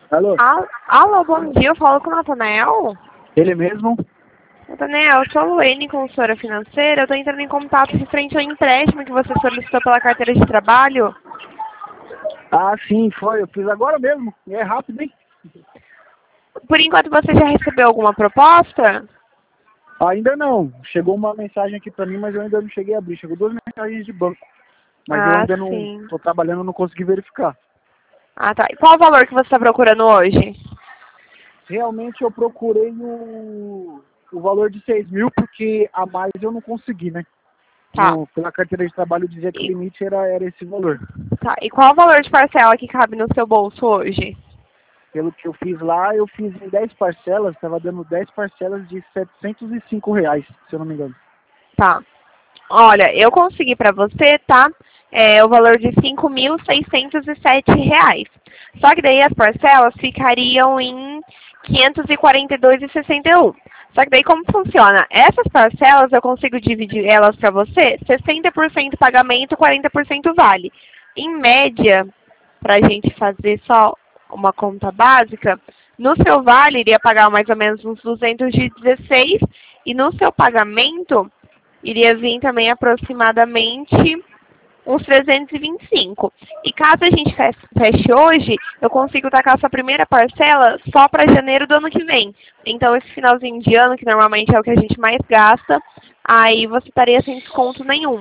Alô? Alô, bom dia, eu falo com o Natanael. Ele mesmo? Natanael, eu sou a Luene, consultora financeira. Eu estou entrando em contato referente ao empréstimo que você solicitou pela carteira de trabalho. Ah, sim, foi. Eu fiz agora mesmo. E é rápido, hein? Por enquanto, você já recebeu alguma proposta? Ainda não. Chegou uma mensagem aqui pra mim, mas eu ainda não cheguei a abrir. Chegou 2 mensagens de banco. Mas eu Ah, ainda não sim. tô trabalhando, não consegui verificar. Ah, tá. E qual o valor que você está procurando hoje? Realmente eu procurei o valor de 6 mil, porque a mais eu não consegui, né? Tá. Pela carteira de trabalho dizia que o E, limite era esse valor. tá. E qual o valor de parcela que cabe no seu bolso hoje? Pelo que eu fiz lá, eu fiz em 10 parcelas, estava dando 10 parcelas de R$ 705, se eu não me engano. Tá. Olha, eu consegui para você, tá? O valor de R$ 5.607. Só que daí as parcelas ficariam em 542,61. Só que daí como funciona? Essas parcelas eu consigo dividir elas para você, 60% pagamento, 40% vale. Em média, para a gente fazer só uma conta básica, no seu vale iria pagar mais ou menos uns 216 e no seu pagamento iria vir também aproximadamente uns 325. E caso a gente feche hoje, eu consigo tacar essa primeira parcela só para janeiro do ano que vem. Então, esse finalzinho de ano, que normalmente é o que a gente mais gasta, aí você estaria sem desconto nenhum.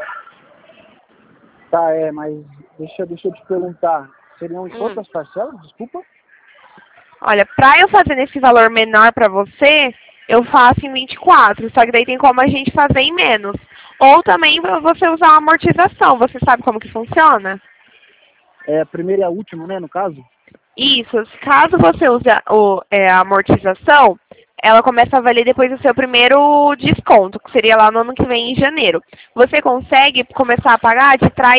Tá, mas deixa eu te perguntar. Seriam em Hum. quantas parcelas? Desculpa. Olha, para eu fazer nesse valor menor para você, eu faço em 24, só que daí tem como a gente fazer em menos. Ou também você usar a amortização, você sabe como que funciona? É a primeira e a última, né, no caso? Isso, caso você use a amortização, ela começa a valer depois do seu primeiro desconto, que seria lá no ano que vem, em janeiro. Você consegue começar a pagar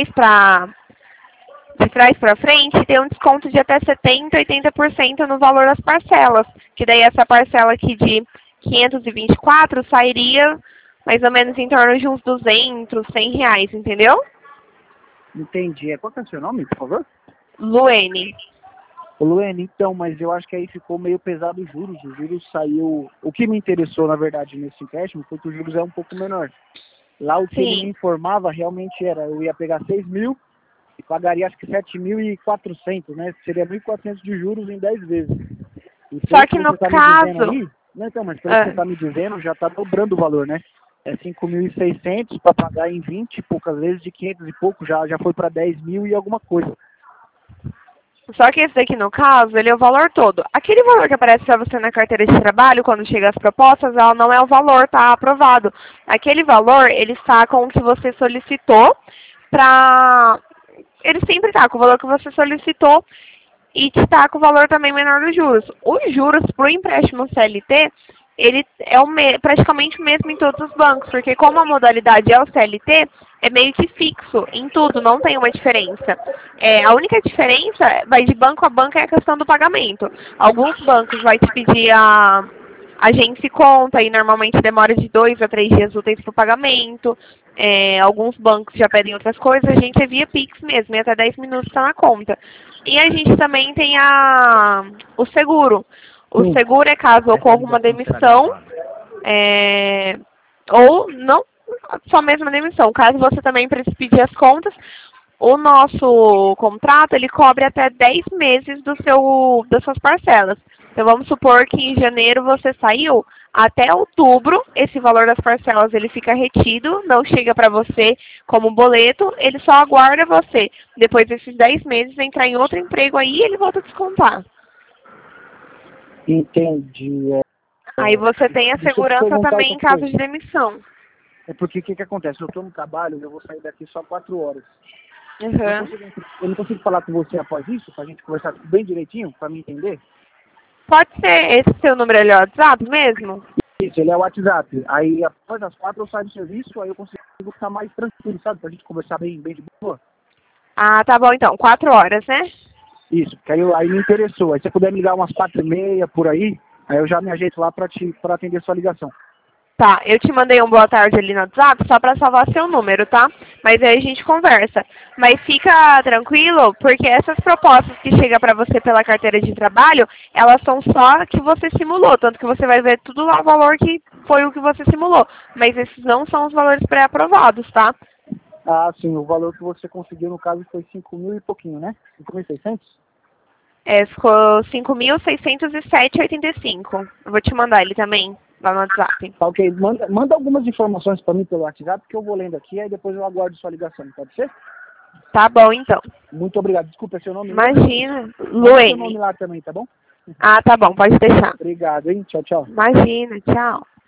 de trás para frente e ter um desconto de até 70%, 80% no valor das parcelas. Que daí essa parcela aqui de 524 sairia mais ou menos em torno de uns 200, R$ 100, entendeu? Entendi. Qual que é o seu nome, por favor? Luene. Ô, Luene, então, mas eu acho que aí ficou meio pesado os juros. Os juros saiu... O que me interessou, na verdade, nesse empréstimo foi que os juros é um pouco menor. Lá o que ele me Sim. informava realmente era, eu ia pegar 6 mil e pagaria acho que 7.400, né? Seria 1.400 de juros em 10 vezes. E Só pelo que que você no está me dizendo caso... aí, não, então, mas pelo que você está me dizendo, já está dobrando o valor, né? É 5.600 para pagar em 20 e poucas vezes, de 500 e pouco, já foi para 10 mil e alguma coisa. Só que esse daqui, no caso, ele é o valor todo. Aquele valor que aparece para você na carteira de trabalho, quando chega as propostas, ela não é o valor, tá aprovado. Aquele valor, ele está com o que você solicitou para... Ele sempre está com o valor que você solicitou e está com o valor também menor dos juros. Os juros para o empréstimo CLT, ele é praticamente o mesmo em todos os bancos, porque como a modalidade é o CLT, é meio que fixo em tudo, não tem uma diferença. A única diferença vai de banco a banco é a questão do pagamento. Alguns bancos vai te pedir a agência e conta e normalmente demora de 2 a 3 dias úteis para o pagamento. Alguns bancos já pedem outras coisas, a gente é via Pix mesmo, e até 10 minutos está na conta. E a gente também tem o seguro. O Sim. seguro é caso ocorra uma demissão, ou não só mesmo a demissão. Caso você também precise pedir as contas, o nosso contrato ele cobre até 10 meses das suas parcelas. Então vamos supor que em janeiro você saiu, até outubro esse valor das parcelas ele fica retido, não chega para você como boleto, ele só aguarda você. Depois desses 10 meses entrar em outro emprego aí ele volta a descontar. Entendi. Aí você tem a Deixa eu te segurança perguntar também outra em caso coisa. de demissão. É porque o que acontece? Eu estou no trabalho, eu vou sair daqui só 4 horas. Uhum. Eu não consigo falar com você após isso, para a gente conversar bem direitinho, para me entender? Pode ser esse seu número ali, ó, WhatsApp mesmo? Isso, ele é o WhatsApp. Aí após as 4 eu saio do serviço, aí eu consigo ficar mais tranquilo, sabe? Pra gente conversar bem de boa. Ah, tá bom então. 4 horas, né? Isso, porque aí me interessou. Aí se você puder me ligar umas 4h30 por aí eu já me ajeito lá para atender sua ligação. Tá, eu te mandei um boa tarde ali no WhatsApp só pra salvar seu número, tá? Mas aí a gente conversa. Mas fica tranquilo, porque essas propostas que chegam para você pela carteira de trabalho, elas são só que você simulou. Tanto que você vai ver tudo lá o valor que foi o que você simulou. Mas esses não são os valores pré-aprovados, tá? Ah, sim, o valor que você conseguiu no caso foi 5.000 e pouquinho, né? 5.600? Ficou 5.607,85. Eu vou te mandar ele também, lá no WhatsApp. Tá, ok. Manda algumas informações para mim pelo WhatsApp, que eu vou lendo aqui, aí depois eu aguardo sua ligação, pode ser? Tá bom, então. Muito obrigado. Desculpa, é seu nome? Imagina. Manda seu nome Luene. lá também, tá bom? Ah, tá bom, pode deixar. Obrigado, hein? Tchau, tchau. Imagina, tchau.